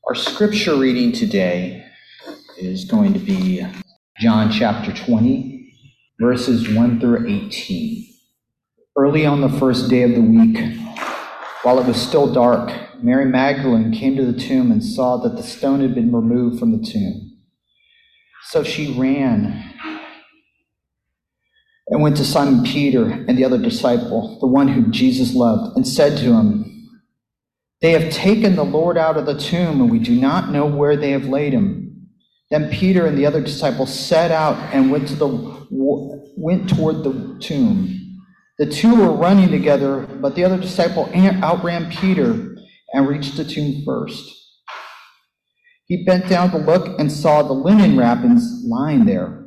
Our scripture reading today is going to be John chapter 20, verses 1 through 18. Early on the first day of the week, while it was still dark, Mary Magdalene came to the tomb and saw that the stone had been removed from the tomb. So she ran and went to Simon Peter and the other disciple, the one whom Jesus loved, and said to him, "They have taken the Lord out of the tomb, and we do not know where they have laid him." Then Peter and the other disciple set out and went toward the tomb. The two were running together, but the other disciple outran Peter and reached the tomb first. He bent down to look and saw the linen wrappings lying there,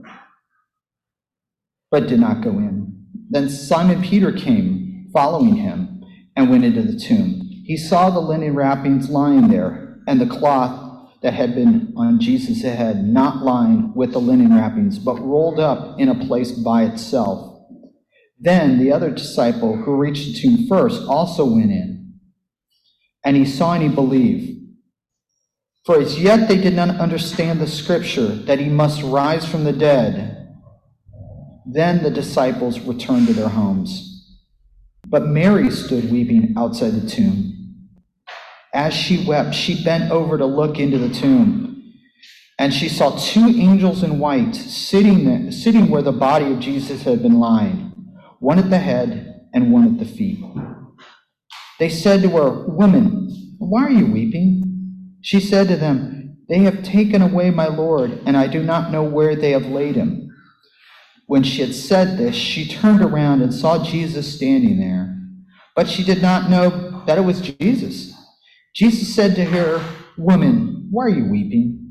but did not go in. Then Simon Peter came, following him, and went into the tomb. He saw the linen wrappings lying there, and the cloth that had been on Jesus' head not lying with the linen wrappings, but rolled up in a place by itself. Then the other disciple, who reached the tomb first, also went in, and he saw and he believed. For as yet they did not understand the scripture that he must rise from the dead. Then the disciples returned to their homes. But Mary stood weeping outside the tomb. As she wept, she bent over to look into the tomb, and she saw two angels in white sitting where the body of Jesus had been lying, one at the head and one at the feet. They said to her, "Woman, why are you weeping?" She said to them, "They have taken away my Lord, and I do not know where they have laid him." When she had said this, she turned around and saw Jesus standing there, but she did not know that it was Jesus. Jesus said to her, "Woman, why are you weeping?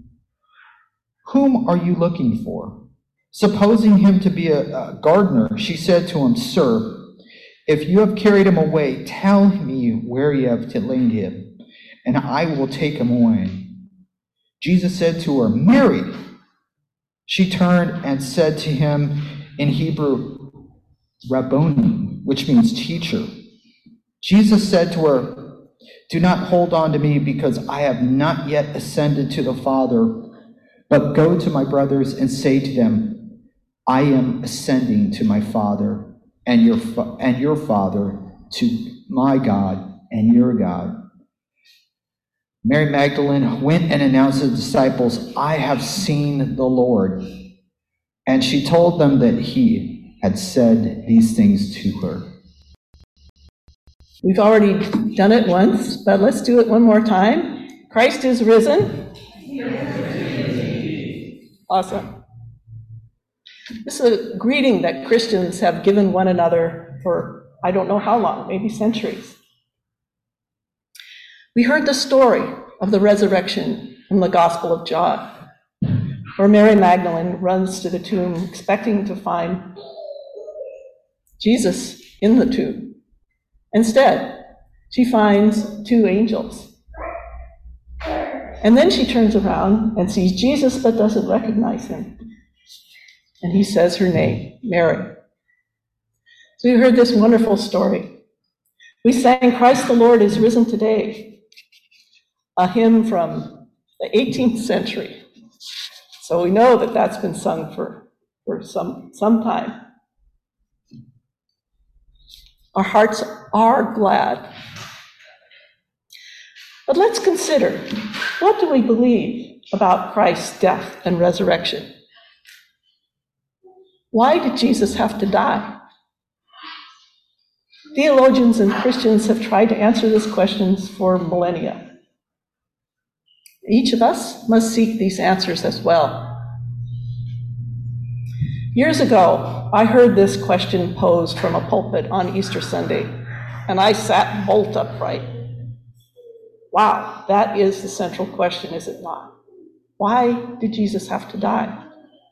Whom are you looking for?" Supposing him to be a gardener, she said to him, "Sir, if you have carried him away, tell me where you have laid him, and I will take him away." Jesus said to her, "Mary." She turned and said to him in Hebrew, "Rabboni," which means teacher. Jesus said to her, "Do not hold on to me, because I have not yet ascended to the Father, but go to my brothers and say to them, I am ascending to my Father and your Father, to my God and your God." Mary Magdalene went and announced to the disciples, "I have seen the Lord." And she told them that he had said these things to her. We've already done it once, but let's do it one more time. Christ is risen. Awesome. This is a greeting that Christians have given one another for I don't know how long, maybe centuries. We heard the story of the resurrection from the Gospel of John, where Mary Magdalene runs to the tomb expecting to find Jesus in the tomb. Instead, she finds two angels. And then she turns around and sees Jesus but doesn't recognize him. And he says her name, Mary. So we heard this wonderful story. We sang "Christ the Lord is Risen Today," a hymn from the 18th century. So we know that that's been sung for some time. Our hearts are glad. But let's consider, what do we believe about Christ's death and resurrection? Why did Jesus have to die? Theologians and Christians have tried to answer these questions for millennia. Each of us must seek these answers as well. Years ago, I heard this question posed from a pulpit on Easter Sunday, and I sat bolt upright. Wow, that is the central question, is it not? Why did Jesus have to die?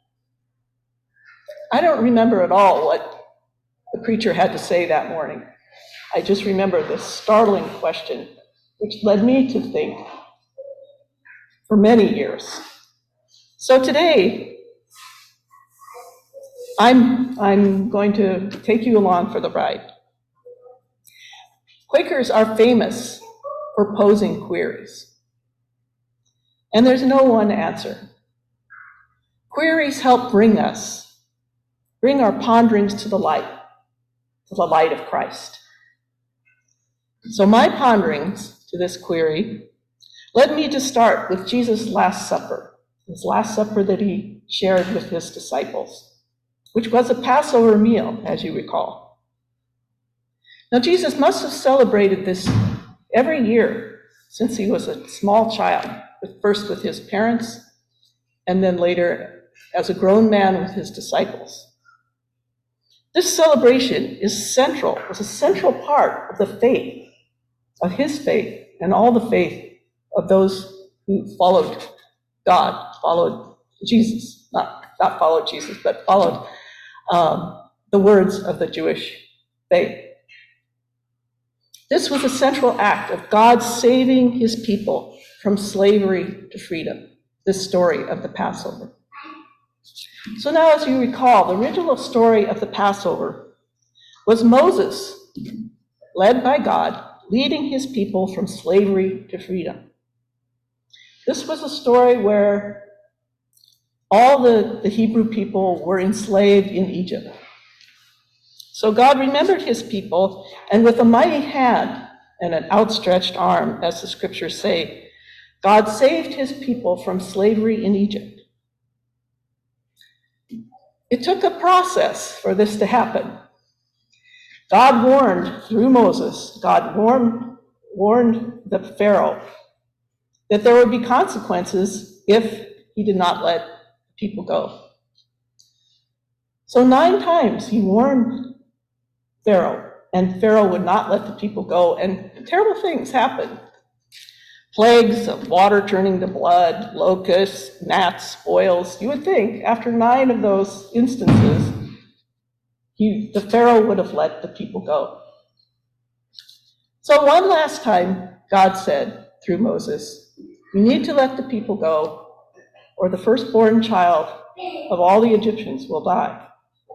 I don't remember at all what the preacher had to say that morning. I just remember this startling question, which led me to think for many years. So today, I'm going to take you along for the ride. Quakers are famous for posing queries. And there's no one answer. Queries help bring our ponderings to the light of Christ. So my ponderings to this query led me to start with Jesus' Last Supper, his Last Supper that he shared with his disciples, which was a Passover meal, as you recall. Now, Jesus must have celebrated this every year since he was a small child, first with his parents, and then later as a grown man with his disciples. This celebration was a central part of the faith, of his faith, and all the faith of those who followed God, followed Jesus, not followed Jesus, but followed the words of the Jewish faith. This was a central act of God saving his people from slavery to freedom, this story of the Passover. So now, as you recall, the original story of the Passover was Moses, led by God, leading his people from slavery to freedom. This was a story where all the Hebrew people were enslaved in Egypt. So God remembered his people, and with a mighty hand and an outstretched arm, as the scriptures say, God saved his people from slavery in Egypt. It took a process for this to happen. God warned through Moses, God warned the Pharaoh that there would be consequences if he did not let people go. So 9 times he warned Pharaoh, and Pharaoh would not let the people go, and terrible things happened. Plagues of water turning to blood, locusts, gnats, boils. You would think after 9 of those instances, the Pharaoh would have let the people go. So one last time, God said through Moses, you need to let the people go, or the firstborn child of all the Egyptians will die.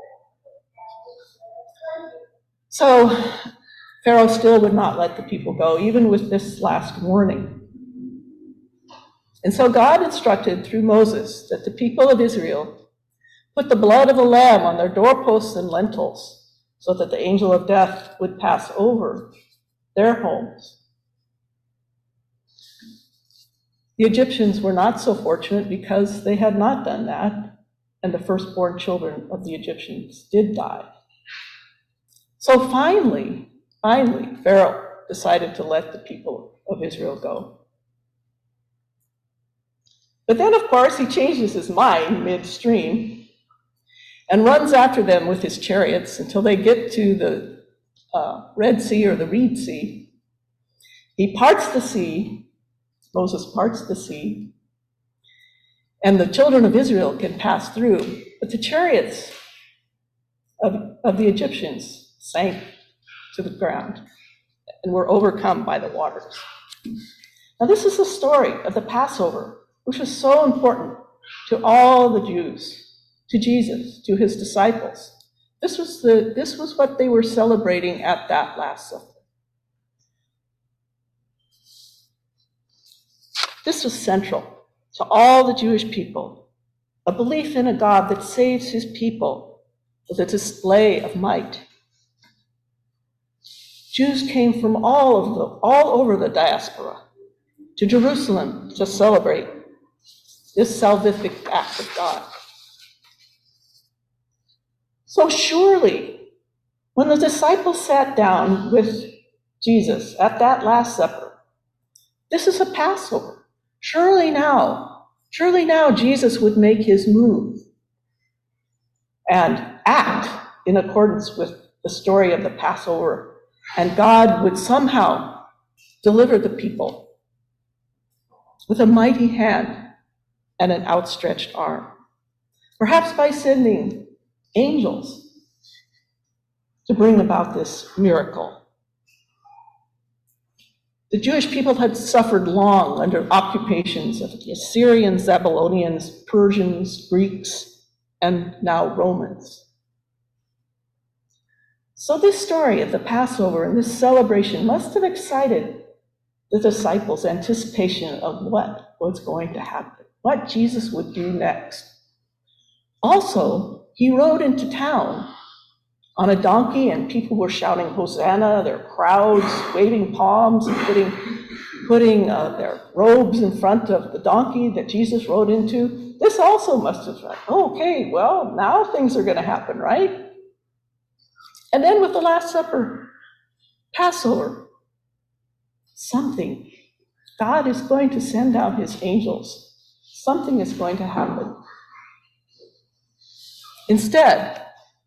So Pharaoh still would not let the people go, even with this last warning. And so God instructed through Moses that the people of Israel put the blood of a lamb on their doorposts and lintels so that the angel of death would pass over their homes. The Egyptians were not so fortunate because they had not done that, and the firstborn children of the Egyptians did die. So finally, Pharaoh decided to let the people of Israel go. But then, of course, he changes his mind midstream and runs after them with his chariots until they get to the Red Sea or the Reed Sea. He parts the sea, Moses parts the sea, and the children of Israel can pass through. But the chariots of the Egyptians sank to the ground and were overcome by the waters. Now, this is the story of the Passover, which was so important to all the Jews, to Jesus, to his disciples. This was what they were celebrating at that Last Supper. This was central to all the Jewish people, a belief in a God that saves his people with a display of might. Jews came from all over the diaspora to Jerusalem to celebrate this salvific act of God. So surely, when the disciples sat down with Jesus at that Last Supper, this is a Passover. Surely now Jesus would make his move and act in accordance with the story of the Passover, and God would somehow deliver the people with a mighty hand and an outstretched arm, perhaps by sending angels to bring about this miracle. The Jewish people had suffered long under occupations of the Assyrians, Babylonians, Persians, Greeks, and now Romans. So this story of the Passover and this celebration must have excited the disciples' anticipation of what was going to happen, what Jesus would do next. Also, he rode into town on a donkey, and people were shouting Hosanna, there were crowds waving palms and putting their robes in front of the donkey that Jesus rode into. This also must have been, okay, well, now things are going to happen, right? And then with the Last Supper, Passover, something. God is going to send out his angels. Something is going to happen. Instead,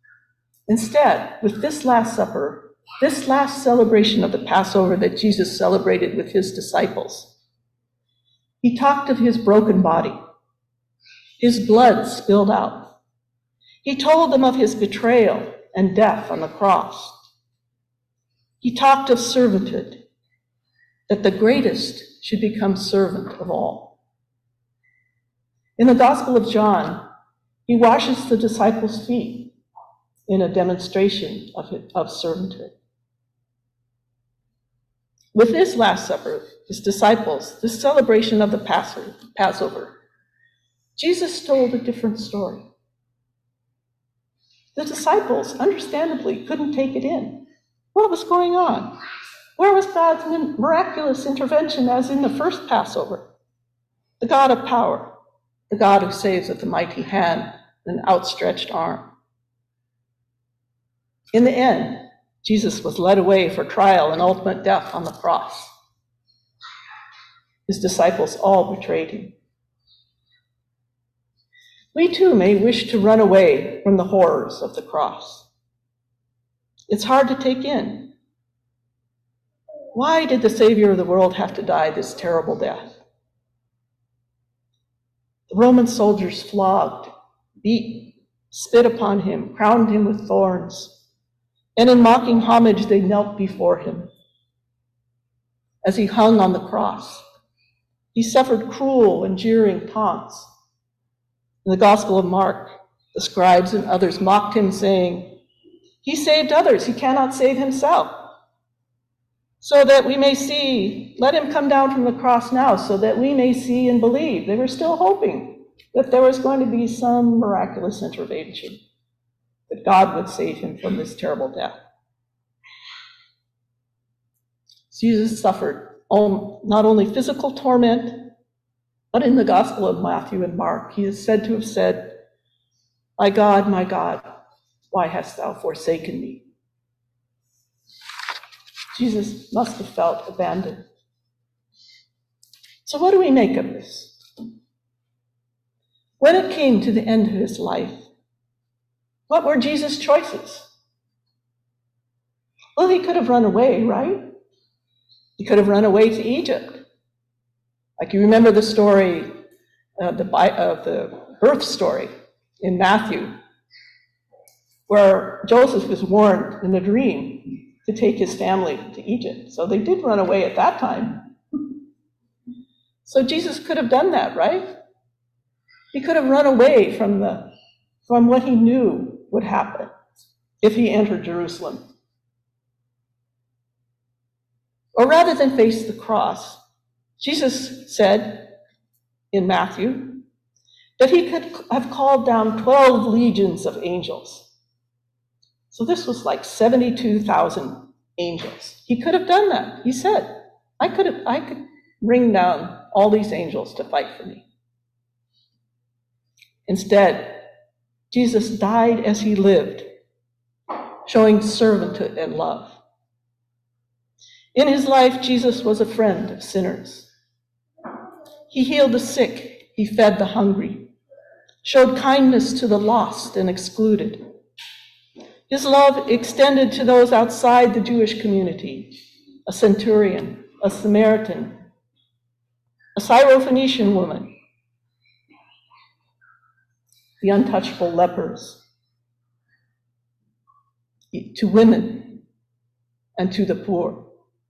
with this Last Supper, this last celebration of the Passover that Jesus celebrated with his disciples, he talked of his broken body, his blood spilled out. He told them of his betrayal and death on the cross. He talked of servanthood, that the greatest should become servant of all. In the Gospel of John, he washes the disciples' feet in a demonstration of servanthood. With his Last Supper, his disciples, this celebration of the Passover, Jesus told a different story. The disciples, understandably, couldn't take it in. What was going on? Where was God's miraculous intervention as in the first Passover? The God of power, the God who saves with a mighty hand and an outstretched arm. In the end, Jesus was led away for trial and ultimate death on the cross. His disciples all betrayed him. We too may wish to run away from the horrors of the cross. It's hard to take in. Why did the Savior of the world have to die this terrible death? The Roman soldiers flogged, beat, spit upon him, crowned him with thorns, and in mocking homage they knelt before him. As he hung on the cross, he suffered cruel and jeering taunts. In the Gospel of Mark, the scribes and others mocked him, saying, "He saved others, he cannot save himself. So that we may see, let him come down from the cross now, so that we may see and believe." They were still hoping that there was going to be some miraculous intervention, that God would save him from this terrible death. Jesus suffered not only physical torment, but in the Gospel of Matthew and Mark, he is said to have said, my God, why hast thou forsaken me?" Jesus must have felt abandoned. So what do we make of this? When it came to the end of his life, what were Jesus' choices? Well, he could have run away, right? He could have run away to Egypt. Like you remember the story of the birth story in Matthew, where Joseph was warned in a dream to take his family to Egypt. So they did run away at that time. So Jesus could have done that, right? He could have run away from what he knew would happen if he entered Jerusalem. Or rather than face the cross, Jesus said in Matthew that he could have called down 12 legions of angels. So this was like 72,000 angels. He could have done that. He said, I could bring down all these angels to fight for me. Instead, Jesus died as he lived, showing servanthood and love. In his life, Jesus was a friend of sinners. He healed the sick, he fed the hungry, showed kindness to the lost and excluded. His love extended to those outside the Jewish community, a centurion, a Samaritan, a Syrophoenician woman, the untouchable lepers, to women, and to the poor.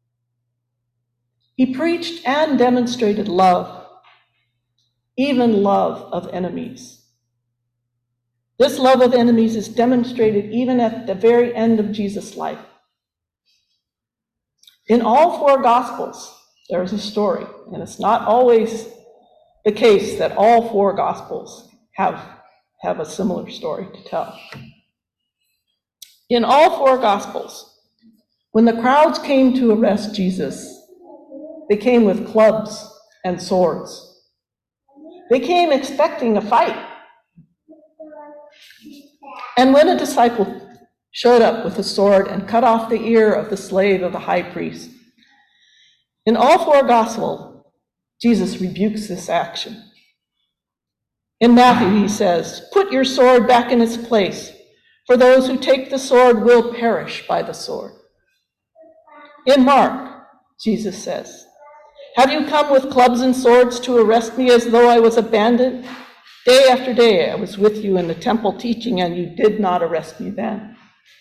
He preached and demonstrated love, even love of enemies. This love of enemies is demonstrated even at the very end of Jesus' life. In all four Gospels, There's a story, and it's not always the case that all 4 Gospels have a similar story to tell. In all 4 Gospels, when the crowds came to arrest Jesus, they came with clubs and swords. They came expecting a fight. And when a disciple showed up with a sword and cut off the ear of the slave of the high priest, in all 4 Gospels, Jesus rebukes this action. In Matthew, he says, "Put your sword back in its place, for those who take the sword will perish by the sword." In Mark, Jesus says, "Have you come with clubs and swords to arrest me as though I was a bandit? Day after day I was with you in the temple teaching, and you did not arrest me then."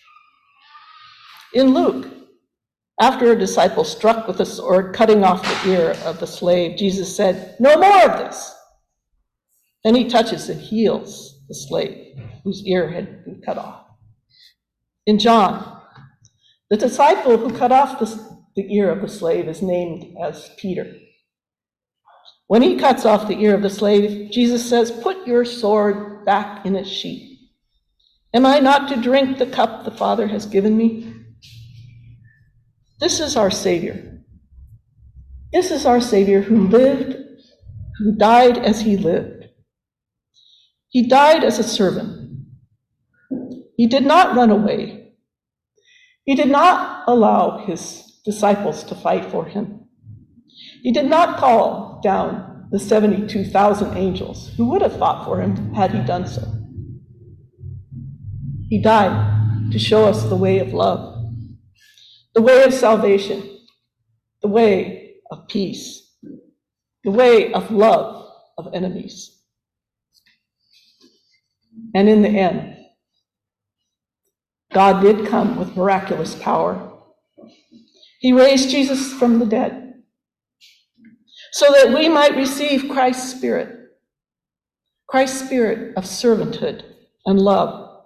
In Luke, after a disciple struck with a sword, cutting off the ear of the slave, Jesus said, "No more of this." Then he touches and heals the slave whose ear had been cut off. In John, the disciple who cut off the ear of the slave is named as Peter. When he cuts off the ear of the slave, Jesus says, "Put your sword back in its sheath. Am I not to drink the cup the Father has given me?" This is our Savior. This is our Savior who died as he lived. He died as a servant. He did not run away. He did not allow his disciples to fight for him. He did not call down the 72,000 angels who would have fought for him had he done so. He died to show us the way of love, the way of salvation, the way of peace, the way of love of enemies. And in the end, God did come with miraculous power. He raised Jesus from the dead so that we might receive Christ's Spirit of servanthood and love.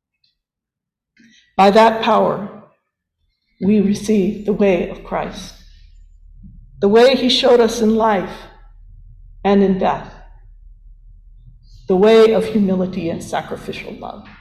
By that power, we receive the way of Christ, the way he showed us in life and in death, the way of humility and sacrificial love.